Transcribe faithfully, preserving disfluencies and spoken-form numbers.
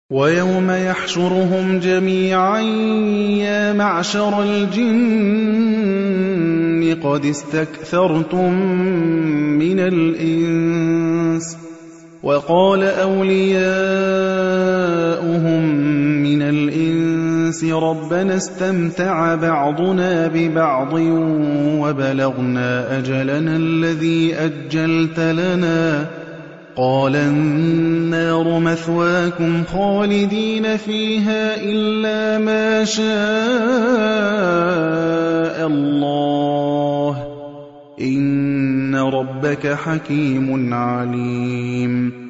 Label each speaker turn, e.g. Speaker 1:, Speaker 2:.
Speaker 1: وَيَوْمَ يَحْشُرُهُمْ جَمِيعًا يَا مَعْشَرَ الْجِنِّ قَدِ اسْتَكْثَرْتُم مِّنَ الْإِنسِ ۖ وَقَالَ أَوْلِيَاؤُهُم مِّنَ الْإِنسِ رَبَّنَا اسْتَمْتَعَ بَعْضُنَا بِبَعْضٍ وَبَلَغْنَا أَجَلَنَا الَّذِي أَجَّلْتَ لَنَا ۚ قَالَ النَّارُ مَثْوَاكُمْ خَالِدِينَ فِيهَا إِلَّا مَا شَاءَ اللَّهُ ۗ إِنَّ رَبَّكَ حَكِيمٌ عَلِيمٌ